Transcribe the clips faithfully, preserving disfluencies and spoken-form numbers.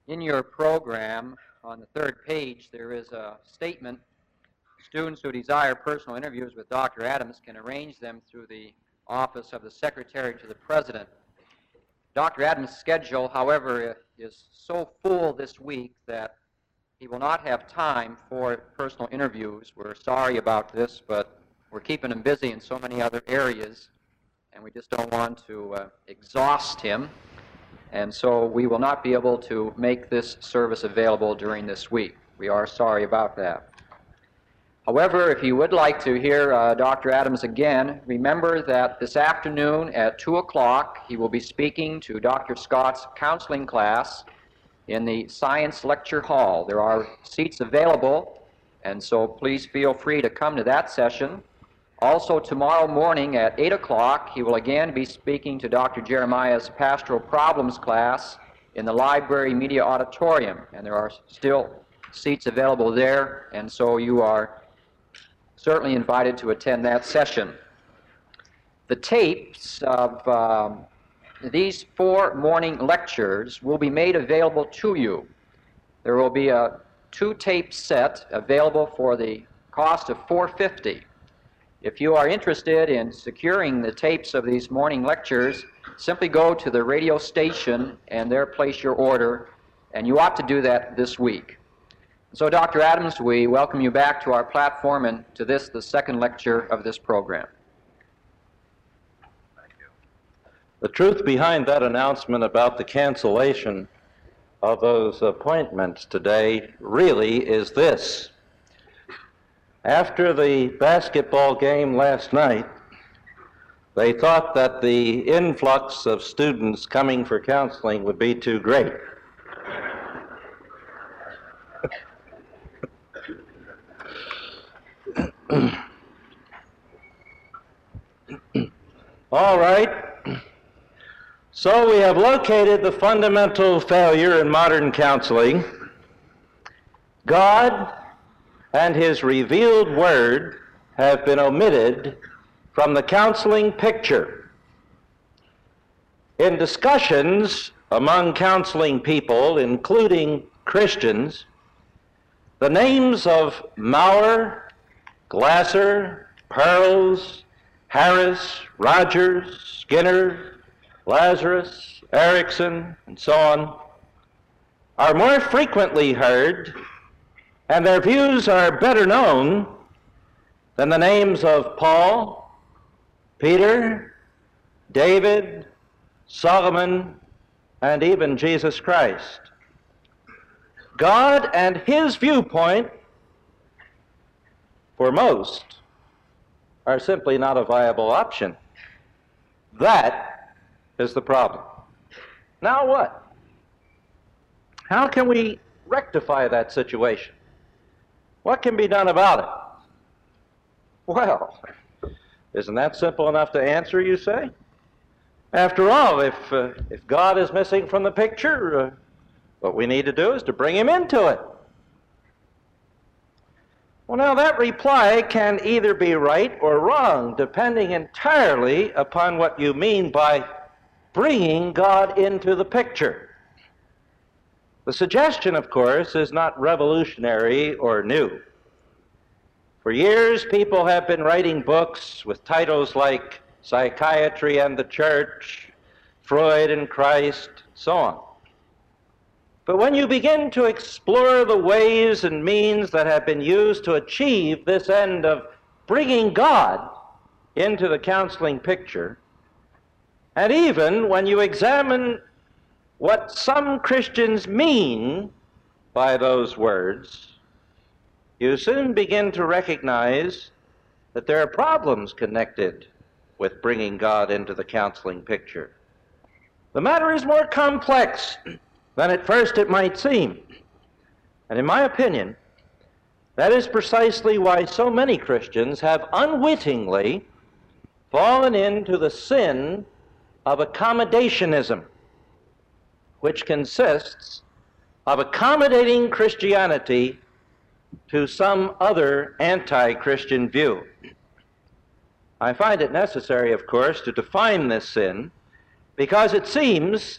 In your program, on the third page, there is a statement. Students who desire personal interviews with Doctor Adams can arrange them through the office of the Secretary to the President. Doctor Adams' schedule, however, is so full this week that he will not have time for personal interviews. We're sorry about this, but we're keeping him busy in so many other areas, and we just don't want to uh, exhaust him. And so we will not be able to make this service available during this week. We are sorry about that. However, if you would like to hear uh, Doctor Adams again, remember that this afternoon at two o'clock he will be speaking to Doctor Scott's counseling class in the Science Lecture Hall. There are seats available, and so please feel free to come to that session. Also, tomorrow morning at eight o'clock, he will again be speaking to Doctor Jeremiah's Pastoral Problems class in the Library Media Auditorium, and there are still seats available there, and so you are certainly invited to attend that session. The tapes of um, these four morning lectures will be made available to you. There will be a two-tape set available for the cost of four hundred fifty dollars. If you are interested in securing the tapes of these morning lectures, simply go to the radio station and there place your order, and you ought to do that this week. So, Doctor Adams, we welcome you back to our platform and to this, the second lecture of this program. Thank you. The truth behind that announcement about the cancellation of those appointments today really is this. After the basketball game last night, they thought that the influx of students coming for counseling would be too great. All right. So we have located the fundamental failure in modern counseling. God and His revealed Word have been omitted from the counseling picture. In discussions among counseling people, including Christians, the names of Maurer, Glasser, Pearls, Harris, Rogers, Skinner, Lazarus, Erickson, and so on, are more frequently heard, and their views are better known than the names of Paul, Peter, David, Solomon, and even Jesus Christ. God and His viewpoint, for most, are simply not a viable option. That is the problem. Now what? How can we rectify that situation? What can be done about it? Well, isn't that simple enough to answer, you say? After all, if, uh, if God is missing from the picture, uh, what we need to do is to bring Him into it. Well, now that reply can either be right or wrong, depending entirely upon what you mean by bringing God into the picture. The suggestion, of course, is not revolutionary or new. For years, people have been writing books with titles like Psychiatry and the Church, Freud and Christ, so on. But when you begin to explore the ways and means that have been used to achieve this end of bringing God into the counseling picture, and even when you examine what some Christians mean by those words, you soon begin to recognize that there are problems connected with bringing God into the counseling picture. The matter is more complex than at first it might seem. And in my opinion, that is precisely why so many Christians have unwittingly fallen into the sin of accommodationism, which consists of accommodating Christianity to some other anti-Christian view. I find it necessary, of course, to define this sin because it seems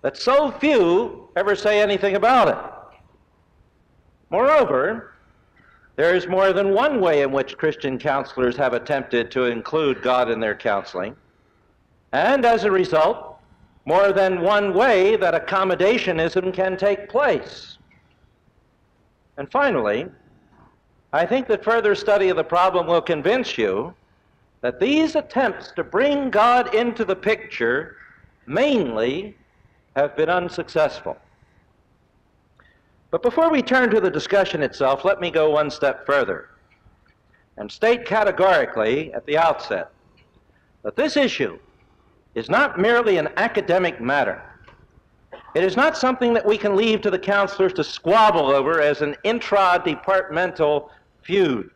that so few ever say anything about it. Moreover, there is more than one way in which Christian counselors have attempted to include God in their counseling, and as a result, more than one way that accommodationism can take place. And finally, I think that further study of the problem will convince you that these attempts to bring God into the picture mainly have been unsuccessful. But before we turn to the discussion itself, let me go one step further and state categorically at the outset that this issue is not merely an academic matter. It is not something that we can leave to the counselors to squabble over as an intra-departmental feud.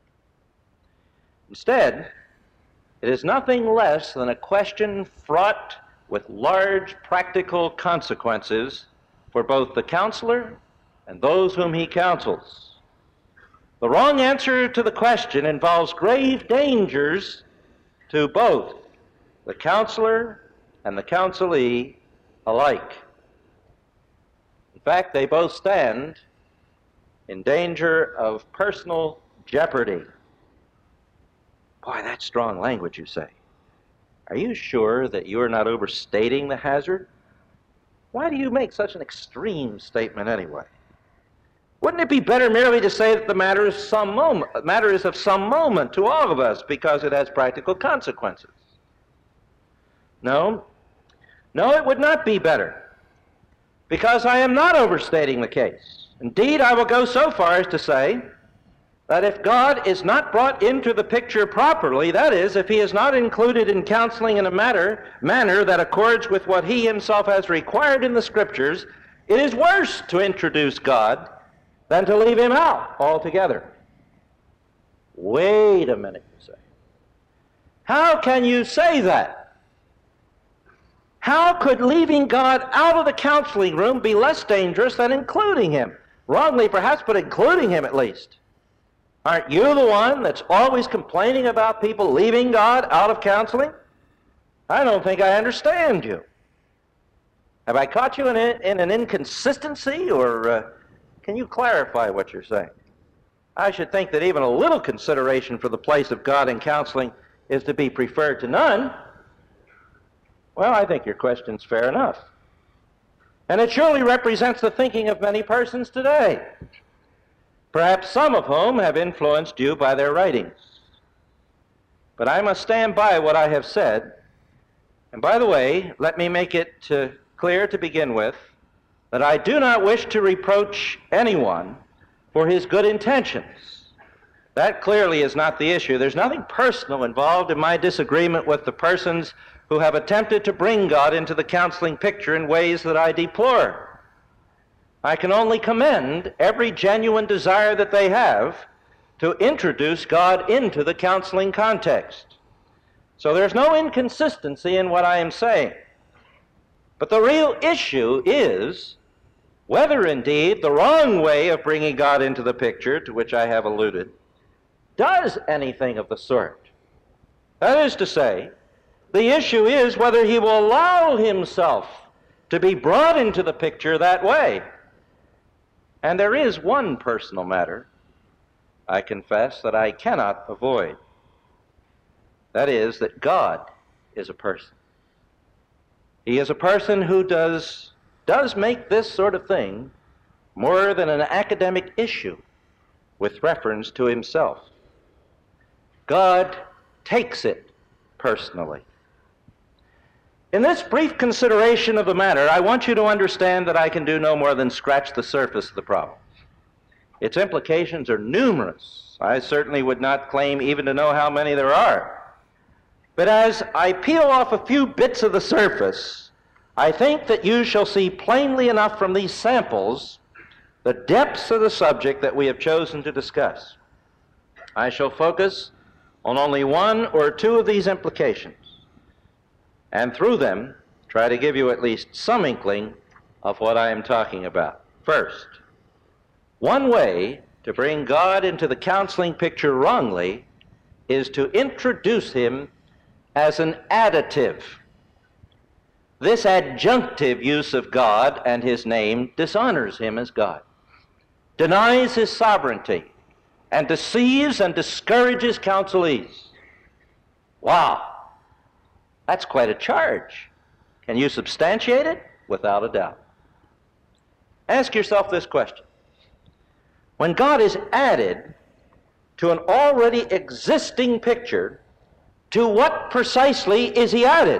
Instead, it is nothing less than a question fraught with large practical consequences for both the counselor and those whom he counsels. The wrong answer to the question involves grave dangers to both the counselor and the counselee alike. In fact, they both stand in danger of personal jeopardy. Boy, that's strong language, you say. Are you sure that you are not overstating the hazard? Why do you make such an extreme statement anyway? Wouldn't it be better merely to say that the matter is some moment, matter is of some moment to all of us because it has practical consequences? No, no, it would not be better, because I am not overstating the case. Indeed, I will go so far as to say that if God is not brought into the picture properly, that is, if he is not included in counseling in a matter, manner that accords with what he himself has required in the Scriptures, it is worse to introduce God than to leave him out altogether. Wait a minute, you say. How can you say that? How could leaving God out of the counseling room be less dangerous than including him? Wrongly, perhaps, but including him at least. Aren't you the one that's always complaining about people leaving God out of counseling? I don't think I understand you. Have I caught you in, a, in an inconsistency, or uh, can you clarify what you're saying? I should think that even a little consideration for the place of God in counseling is to be preferred to none. Well, I think your question's fair enough. And it surely represents the thinking of many persons today, perhaps some of whom have influenced you by their writings. But I must stand by what I have said. And by the way, let me make it uh, clear to begin with that I do not wish to reproach anyone for his good intentions. That clearly is not the issue. There's nothing personal involved in my disagreement with the persons who have attempted to bring God into the counseling picture in ways that I deplore. I can only commend every genuine desire that they have to introduce God into the counseling context. So there's no inconsistency in what I am saying. But the real issue is whether indeed the wrong way of bringing God into the picture, to which I have alluded, does anything of the sort. That is to say, the issue is whether he will allow himself to be brought into the picture that way. And there is one personal matter, I confess, that I cannot avoid. That is, that God is a person. He is a person who does, does make this sort of thing more than an academic issue with reference to himself. God takes it personally. In this brief consideration of the matter, I want you to understand that I can do no more than scratch the surface of the problem. Its implications are numerous. I certainly would not claim even to know how many there are. But as I peel off a few bits of the surface, I think that you shall see plainly enough from these samples the depths of the subject that we have chosen to discuss. I shall focus on only one or two of these implications, and through them try to give you at least some inkling of what I am talking about. First, one way to bring God into the counseling picture wrongly is to introduce him as an additive. this adjunctive use of God and his name dishonors him as God, denies his sovereignty, and deceives and discourages counselees. Wow, that's quite a charge. Can you substantiate it? Without a doubt. Ask yourself this question. When God is added to an already existing picture, to what precisely is he added?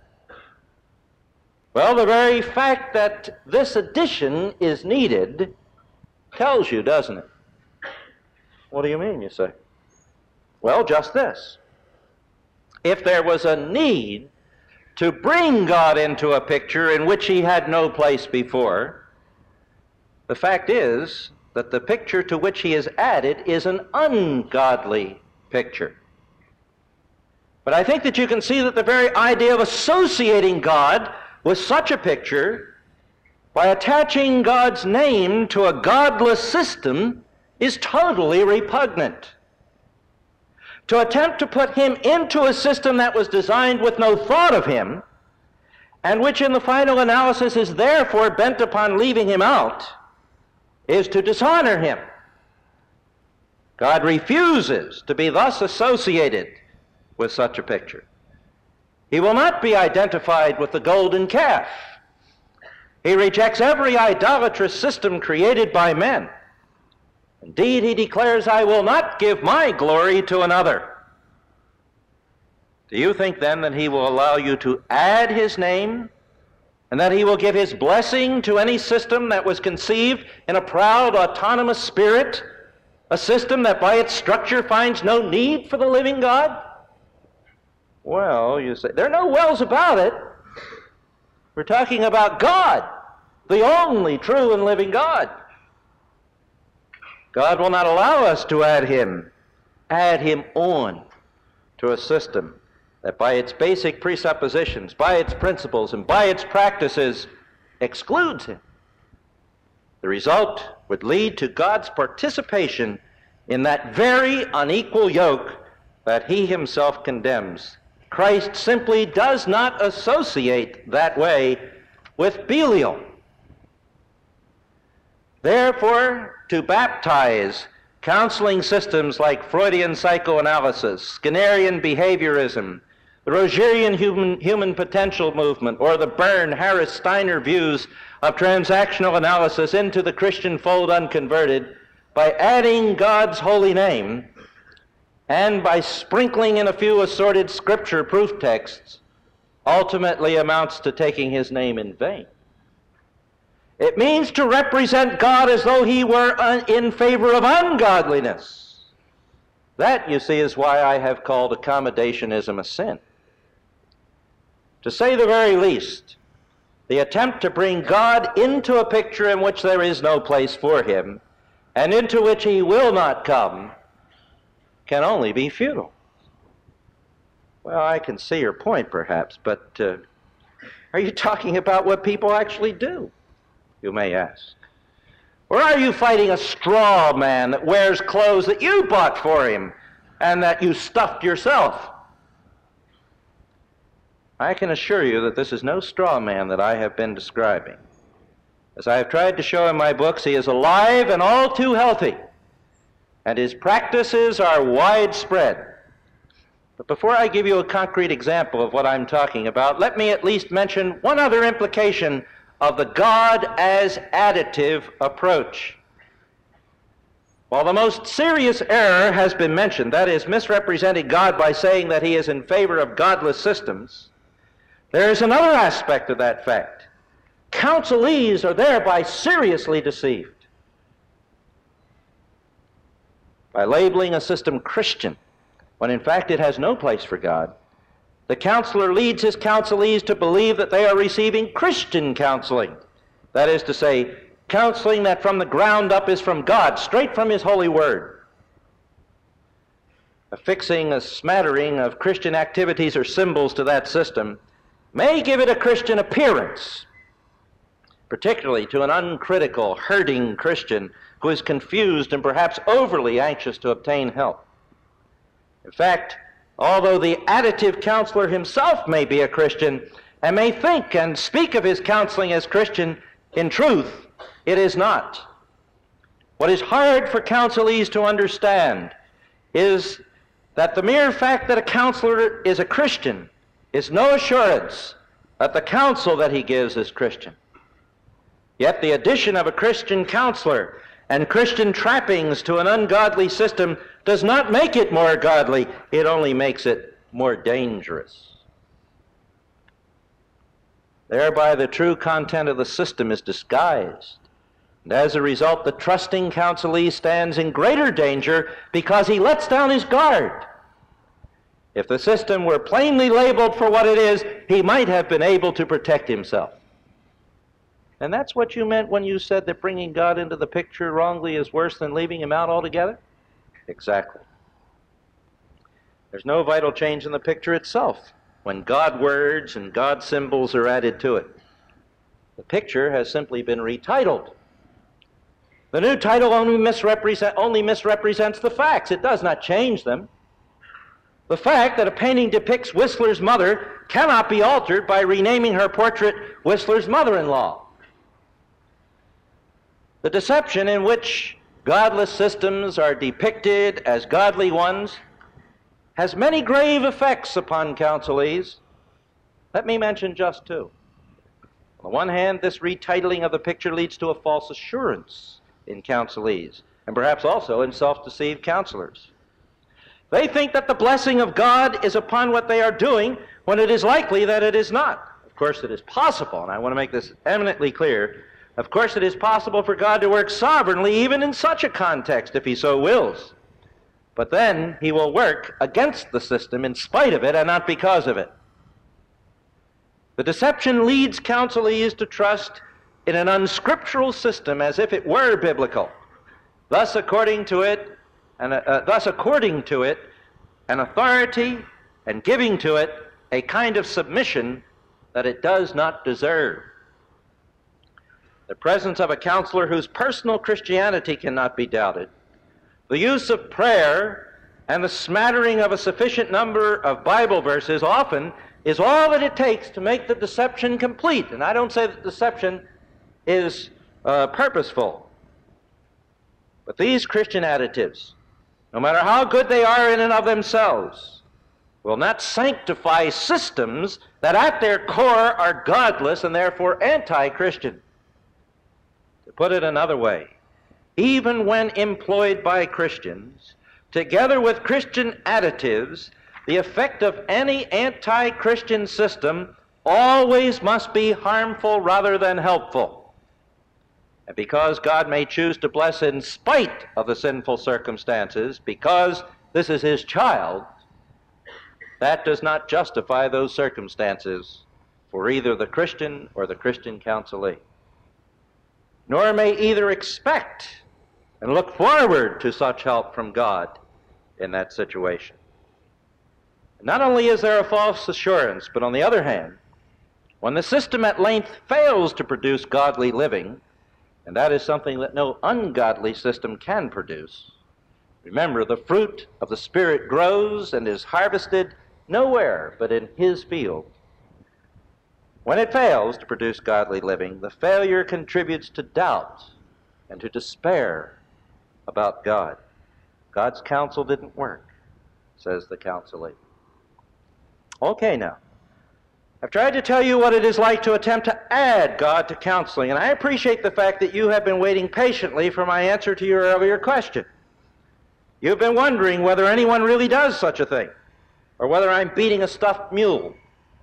Well, the very fact that this addition is needed tells you, doesn't it? What do you mean, you say? Well, just this. If there was a need to bring God into a picture in which he had no place before, the fact is that the picture to which he is added is an ungodly picture. But I think that you can see that the very idea of associating God with such a picture by attaching God's name to a godless system is totally repugnant. To attempt to put him into a system that was designed with no thought of him, and which in the final analysis is therefore bent upon leaving him out, is to dishonor him. God refuses to be thus associated with such a picture. He will not be identified with the golden calf. He rejects every idolatrous system created by men. Indeed, he declares, I will not give my glory to another. Do you think then that he will allow you to add his name, and that he will give his blessing to any system that was conceived in a proud, autonomous spirit, a system that by its structure finds no need for the living God? Well, you say, there are no wells about it. We're talking about God, the only true and living God. God will not allow us to add him, add him on to a system that by its basic presuppositions, by its principles, and by its practices excludes him. The result would lead to God's participation in that very unequal yoke that he himself condemns. Christ simply does not associate that way with Belial. Therefore, to baptize counseling systems like Freudian psychoanalysis, Skinnerian behaviorism, the Rogerian human, human potential movement, or the Byrne, Harris, Steiner views of transactional analysis into the Christian fold unconverted by adding God's holy name and by sprinkling in a few assorted scripture proof texts, ultimately amounts to taking his name in vain. It means to represent God as though he were in favor of ungodliness. That, you see, is why I have called accommodationism a sin. To say the very least, the attempt to bring God into a picture in which there is no place for him, and into which he will not come, can only be futile. Well, I can see your point, perhaps, but uh, are you talking about what people actually do, you may ask? Or are you fighting a straw man that wears clothes that you bought for him and that you stuffed yourself? I can assure you that this is no straw man that I have been describing. As I have tried to show in my books, he is alive and all too healthy, and his practices are widespread. But before I give you a concrete example of what I'm talking about, let me at least mention one other implication of the God as additive approach. While the most serious error has been mentioned, that is, misrepresenting God by saying that he is in favor of godless systems, there is another aspect of that fact. Counselees are thereby seriously deceived. By labeling a system Christian, when in fact it has no place for God, the counselor leads his counselees to believe that they are receiving Christian counseling. That is to say, counseling that from the ground up is from God, straight from his holy word. Affixing a smattering of Christian activities or symbols to that system may give it a Christian appearance, particularly to an uncritical, hurting Christian who is confused and perhaps overly anxious to obtain help. In fact, although the additive counselor himself may be a Christian, and may think and speak of his counseling as Christian, in truth, it is not. What is hard for counselees to understand is that the mere fact that a counselor is a Christian is no assurance that the counsel that he gives is Christian. Yet the addition of a Christian counselor and Christian trappings to an ungodly system does not make it more godly, it only makes it more dangerous. Thereby the true content of the system is disguised. And as a result, the trusting counselee stands in greater danger because he lets down his guard. If the system were plainly labeled for what it is, he might have been able to protect himself. And that's what you meant when you said that bringing God into the picture wrongly is worse than leaving him out altogether? Exactly. There's no vital change in the picture itself when God words and God symbols are added to it. The picture has simply been retitled. The new title only, misrepresent, only misrepresents the facts. It does not change them. The fact that a painting depicts Whistler's mother cannot be altered by renaming her portrait Whistler's mother-in-law. The deception in which godless systems are depicted as godly ones has many grave effects upon counselees. Let me mention just two. On the one hand, this retitling of the picture leads to a false assurance in counselees, and perhaps also in self-deceived counselors. They think that the blessing of God is upon what they are doing, when it is likely that it is not. Of course, it is possible, and I want to make this eminently clear, of course it is possible for God to work sovereignly even in such a context if he so wills. But then he will work against the system in spite of it and not because of it. The deception leads counselees to trust in an unscriptural system as if it were biblical. Thus, according to it, and uh, thus according to it, an authority, and giving to it a kind of submission that it does not deserve. The presence of a counselor whose personal Christianity cannot be doubted, the use of prayer, and the smattering of a sufficient number of Bible verses often is all that it takes to make the deception complete. And I don't say that deception is uh, purposeful. But these Christian additives, no matter how good they are in and of themselves, will not sanctify systems that at their core are godless and therefore anti-Christian. To put it another way, even when employed by Christians, together with Christian additives, the effect of any anti-Christian system always must be harmful rather than helpful. And because God may choose to bless in spite of the sinful circumstances, because this is his child, that does not justify those circumstances for either the Christian or the Christian counselee. Nor may either expect and look forward to such help from God in that situation. Not only is there a false assurance, but on the other hand, when the system at length fails to produce godly living, and that is something that no ungodly system can produce, remember, the fruit of the Spirit grows and is harvested nowhere but in his field. When it fails to produce godly living, the failure contributes to doubt and to despair about God. God's counsel didn't work, says the counselee. Okay, now, I've tried to tell you what it is like to attempt to add God to counseling, and I appreciate the fact that you have been waiting patiently for my answer to your earlier question. You've been wondering whether anyone really does such a thing, or whether I'm beating a stuffed mule.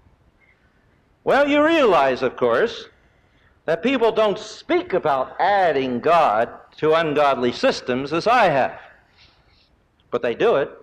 Well, you realize, of course, that people don't speak about adding God to ungodly systems as I have, but they do it.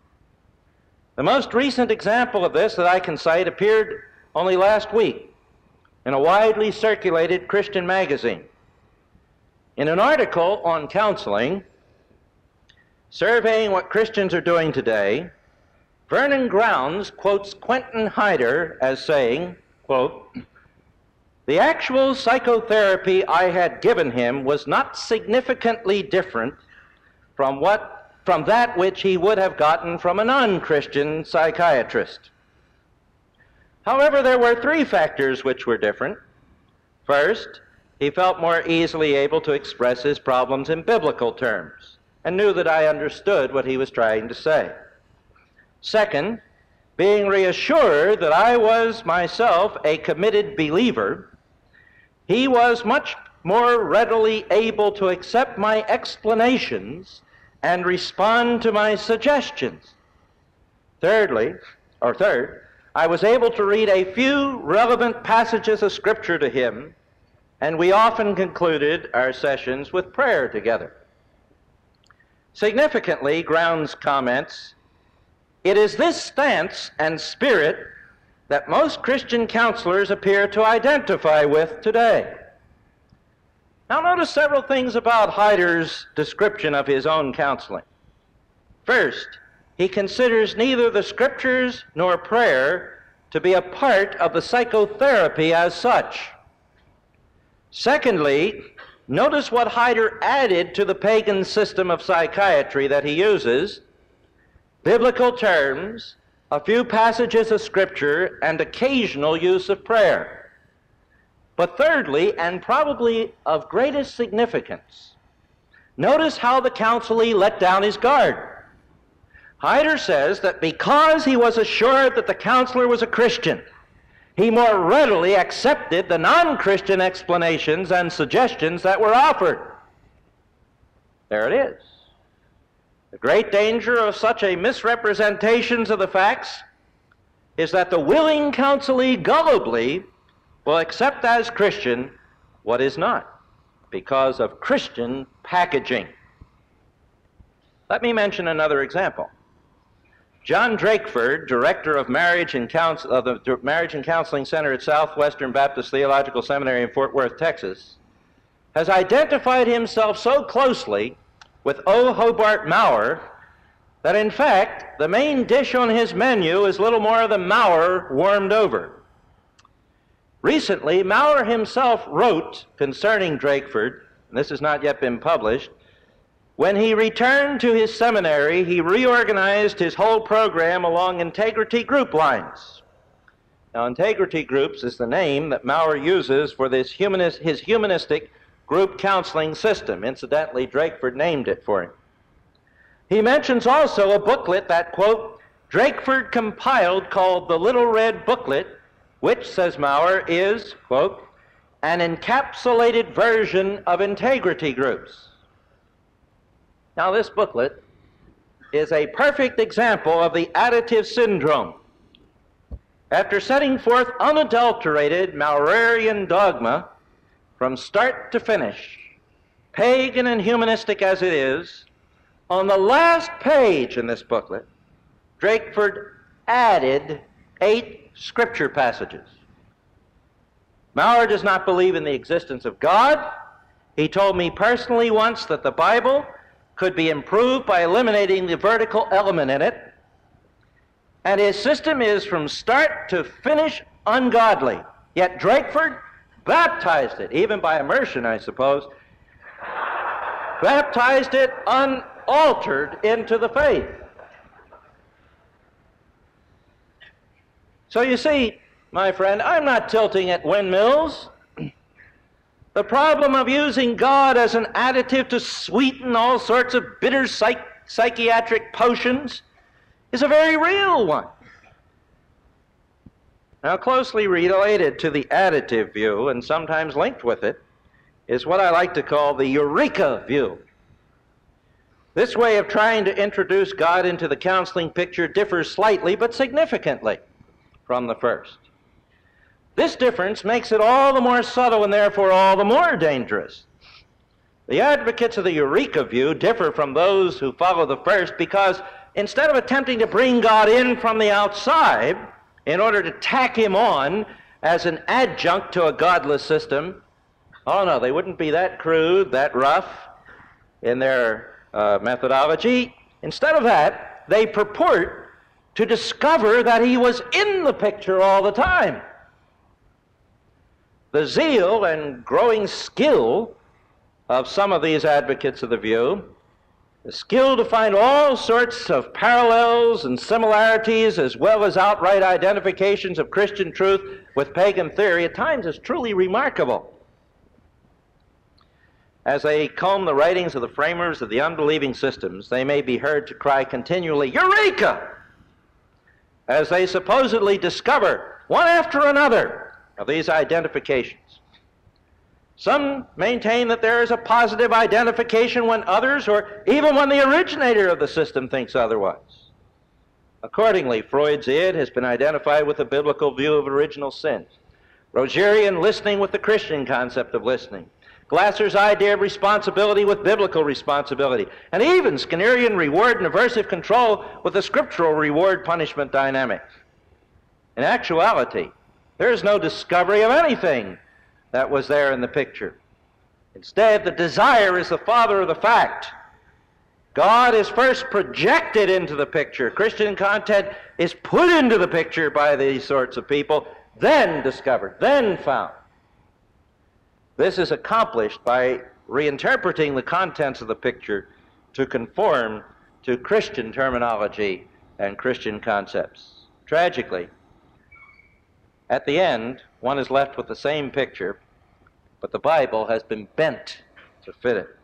The most recent example of this that I can cite appeared only last week in a widely circulated Christian magazine. In an article on counseling, surveying what Christians are doing today, Vernon Grounds quotes Quentin Hyder as saying, quote, "The actual psychotherapy I had given him was not significantly different from what from that which he would have gotten from a non-Christian psychiatrist. However, there were three factors which were different. First, he felt more easily able to express his problems in biblical terms and knew that I understood what he was trying to say. Second, being reassured that I was myself a committed believer, he was much more readily able to accept my explanations and respond to my suggestions. Thirdly, or third, I was able to read a few relevant passages of Scripture to him, and we often concluded our sessions with prayer together. Significantly, Grounds comments, "It is this stance and spirit that most Christian counselors appear to identify with today." Now notice several things about Heider's description of his own counseling. First, he considers neither the Scriptures nor prayer to be a part of the psychotherapy as such. Secondly, notice what Heider added to the pagan system of psychiatry that he uses: biblical terms, a few passages of Scripture, and occasional use of prayer. But thirdly, and probably of greatest significance, notice how the counselee let down his guard. Heider says that because he was assured that the counselor was a Christian, he more readily accepted the non-Christian explanations and suggestions that were offered. There it is. The great danger of such a misrepresentations of the facts is that the willing counselee gullibly will accept as Christian what is not, because of Christian packaging. Let me mention another example. John Drakeford, director of Marriage and, Counsel, of the Marriage and Counseling Center at Southwestern Baptist Theological Seminary in Fort Worth, Texas, has identified himself so closely with O. Hobart Maurer that, in fact, the main dish on his menu is little more than Maurer warmed over. Recently, Maurer himself wrote concerning Drakeford, and this has not yet been published, when he returned to his seminary, he reorganized his whole program along integrity group lines. Now, integrity groups is the name that Maurer uses for this humanist, his humanistic group counseling system. Incidentally, Drakeford named it for him. He mentions also a booklet that, quote, Drakeford compiled called the Little Red Booklet, which, says Maurer, is, quote, an encapsulated version of integrity groups. Now, this booklet is a perfect example of the additive syndrome. After setting forth unadulterated Maurerian dogma from start to finish, pagan and humanistic as it is, on the last page in this booklet, Drakeford added eight scripture passages. Maurer does not believe in the existence of God. He told me personally once that the Bible could be improved by eliminating the vertical element in it, and his system is from start to finish ungodly. Yet Drakeford baptized it, even by immersion, I suppose, baptized it unaltered into the faith. So you see, my friend, I'm not tilting at windmills. The problem of using God as an additive to sweeten all sorts of bitter psych psychiatric potions is a very real one. Now, closely related to the additive view, and sometimes linked with it, is what I like to call the Eureka view. This way of trying to introduce God into the counseling picture differs slightly but significantly from the first. This difference makes it all the more subtle and therefore all the more dangerous. The advocates of the Eureka view differ from those who follow the first because instead of attempting to bring God in from the outside in order to tack him on as an adjunct to a godless system, oh no, they wouldn't be that crude, that rough in their uh, methodology. Instead of that, they purport to discover that he was in the picture all the time. The zeal and growing skill of some of these advocates of the view The skill to find all sorts of parallels and similarities as well as outright identifications of Christian truth with pagan theory at times is truly remarkable. As they comb the writings of the framers of the unbelieving systems, they may be heard to cry continually, "Eureka!" as they supposedly discover one after another of these identifications. Some maintain that there is a positive identification when others, or even when the originator of the system, thinks otherwise. Accordingly, Freud's id has been identified with the biblical view of original sin. Rogerian listening with the Christian concept of listening. Glasser's idea of responsibility with biblical responsibility. And even Skinnerian reward and aversive control with the scriptural reward-punishment dynamic. In actuality, there is no discovery of anything that was there in the picture. Instead, the desire is the father of the fact. God is first projected into the picture. Christian content is put into the picture by these sorts of people, then discovered, then found. This is accomplished by reinterpreting the contents of the picture to conform to Christian terminology and Christian concepts. Tragically, at the end, one is left with the same picture, but the Bible has been bent to fit it.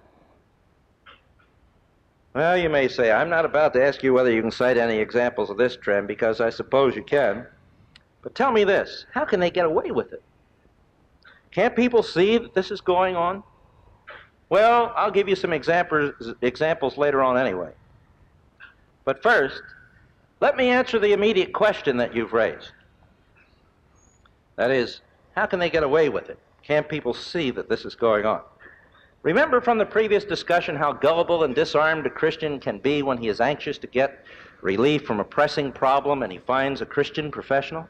Well, you may say, I'm not about to ask you whether you can cite any examples of this trend, because I suppose you can. But tell me this, how can they get away with it? Can't people see that this is going on? Well, I'll give you some examples, examples later on anyway. But first, let me answer the immediate question that you've raised. That is, how can they get away with it? Can't people see that this is going on? Remember from the previous discussion how gullible and disarmed a Christian can be when he is anxious to get relief from a pressing problem and he finds a Christian professional?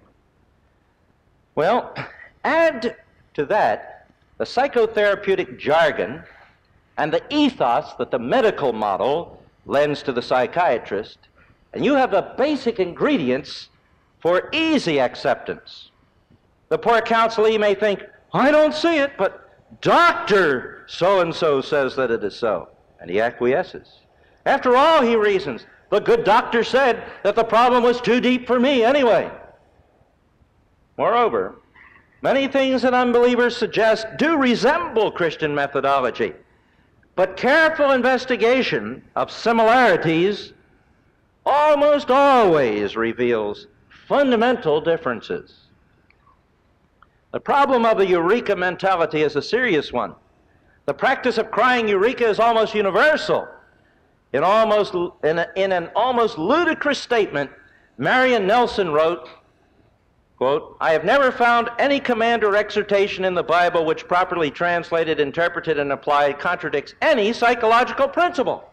Well, add to that the psychotherapeutic jargon and the ethos that the medical model lends to the psychiatrist, and you have the basic ingredients for easy acceptance. The poor counselee may think, I don't see it, but Doctor so-and-so says that it is so, and he acquiesces. After all, he reasons, the good doctor said that the problem was too deep for me anyway. Moreover, many things that unbelievers suggest do resemble Christian methodology, but careful investigation of similarities almost always reveals fundamental differences. The problem of the eureka mentality is a serious one. The practice of crying eureka is almost universal. In, almost, in, a, in an almost ludicrous statement, Marion Nelson wrote, quote, I have never found any command or exhortation in the Bible which properly translated, interpreted, and applied contradicts any psychological principle.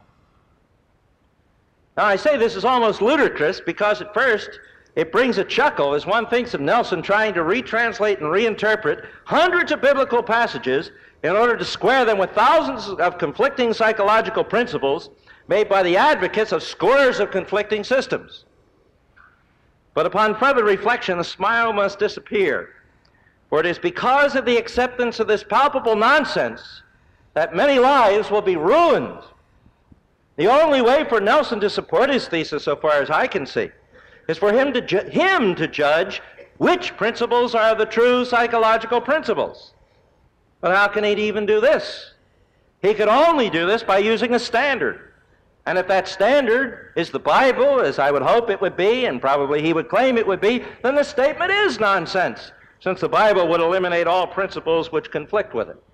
Now, I say this is almost ludicrous because at first it brings a chuckle as one thinks of Nelson trying to retranslate and reinterpret hundreds of biblical passages in order to square them with thousands of conflicting psychological principles made by the advocates of scores of conflicting systems. But upon further reflection, the smile must disappear, for it is because of the acceptance of this palpable nonsense that many lives will be ruined. The only way for Nelson to support his thesis, so far as I can see, is for him to, ju- him to judge which principles are the true psychological principles. But how can he even do this? He could only do this by using a standard. And if that standard is the Bible, as I would hope it would be, and probably he would claim it would be, then the statement is nonsense, since the Bible would eliminate all principles which conflict with it.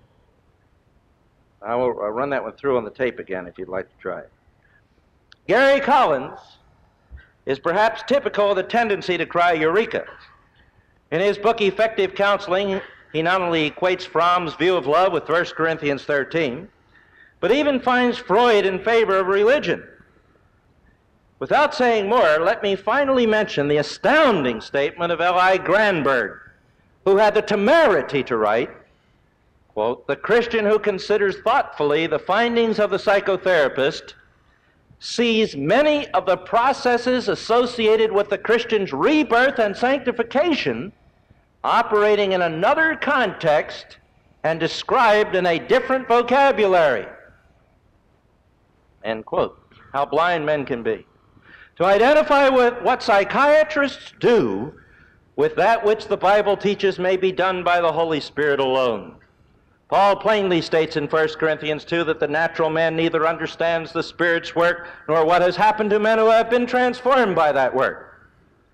I will I'll run that one through on the tape again if you'd like to try it. Gary Collins is perhaps typical of the tendency to cry eureka. In his book, Effective Counseling, he not only equates Fromm's view of love with First Corinthians thirteen, but even finds Freud in favor of religion. Without saying more, let me finally mention the astounding statement of L I Granberg, who had the temerity to write, quote, the Christian who considers thoughtfully the findings of the psychotherapist sees many of the processes associated with the Christian's rebirth and sanctification operating in another context and described in a different vocabulary. End quote. How blind men can be. To identify with what psychiatrists do with that which the Bible teaches may be done by the Holy Spirit alone. Paul plainly states in First Corinthians two that the natural man neither understands the Spirit's work nor what has happened to men who have been transformed by that work.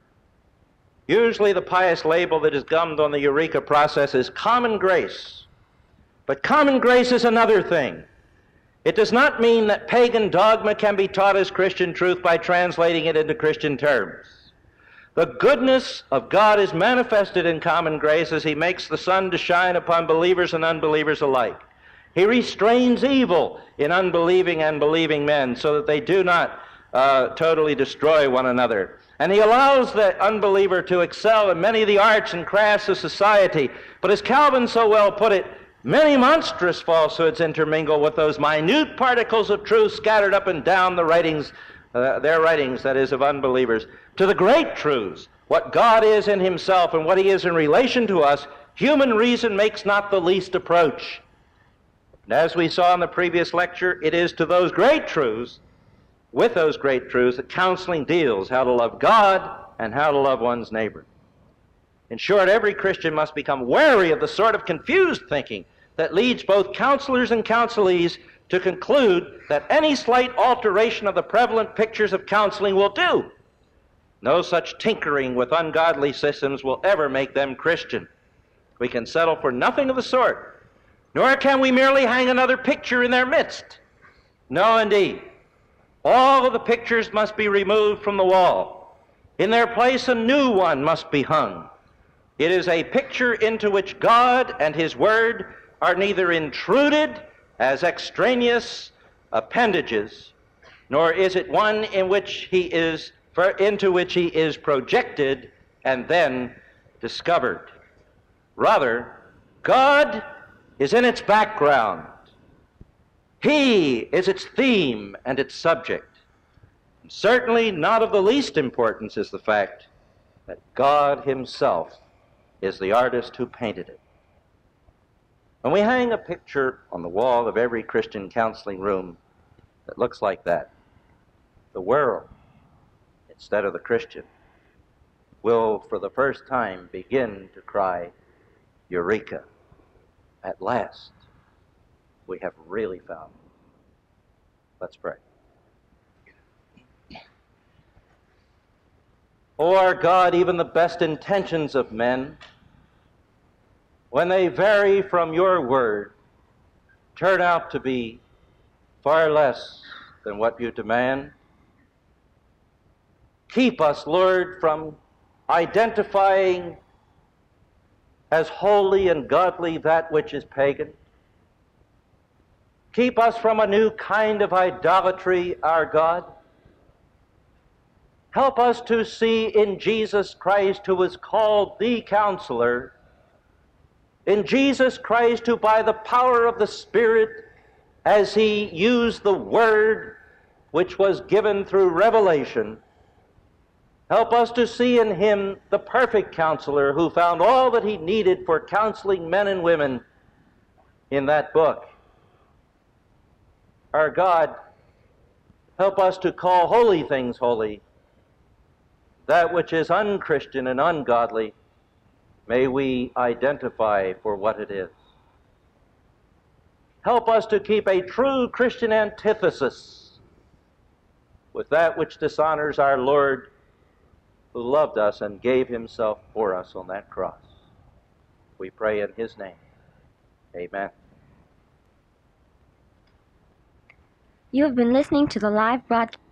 Usually the pious label that is gummed on the Eureka process is common grace. But common grace is another thing. It does not mean that pagan dogma can be taught as Christian truth by translating it into Christian terms. The goodness of God is manifested in common grace as he makes the sun to shine upon believers and unbelievers alike. He restrains evil in unbelieving and believing men so that they do not uh, totally destroy one another. And he allows the unbeliever to excel in many of the arts and crafts of society. But as Calvin so well put it, many monstrous falsehoods intermingle with those minute particles of truth scattered up and down the writings, uh, their writings, that is, of unbelievers. To the great truths, what God is in himself and what he is in relation to us, human reason makes not the least approach. And as we saw in the previous lecture, it is to those great truths, with those great truths, that counseling deals, how to love God and how to love one's neighbor. In short, every Christian must become wary of the sort of confused thinking that leads both counselors and counselees to conclude that any slight alteration of the prevalent pictures of counseling will do. No such tinkering with ungodly systems will ever make them Christian. We can settle for nothing of the sort, nor can we merely hang another picture in their midst. No, indeed. All of the pictures must be removed from the wall. In their place, a new one must be hung. It is a picture into which God and his Word are neither intruded as extraneous appendages, nor is it one in which he is For into which he is projected and then discovered. Rather, God is in its background. He is its theme and its subject. And certainly not of the least importance is the fact that God himself is the artist who painted it. When we hang a picture on the wall of every Christian counseling room that looks like that, the world, instead of the Christian, will for the first time begin to cry, Eureka! At last, we have really found it. Let's pray. O our God, even the best intentions of men, when they vary from your word, turn out to be far less than what you demand. Keep us, Lord, from identifying as holy and godly that which is pagan. Keep us from a new kind of idolatry, our God. Help us to see in Jesus Christ, who was called the Counselor, in Jesus Christ, who by the power of the Spirit, as he used the Word which was given through revelation, help us to see in him the perfect counselor who found all that he needed for counseling men and women in that book. Our God, help us to call holy things holy. That which is unchristian and ungodly, may we identify for what it is. Help us to keep a true Christian antithesis with that which dishonors our Lord, who loved us and gave himself for us on that cross. We pray in his name. Amen. You have been listening to the live broadcast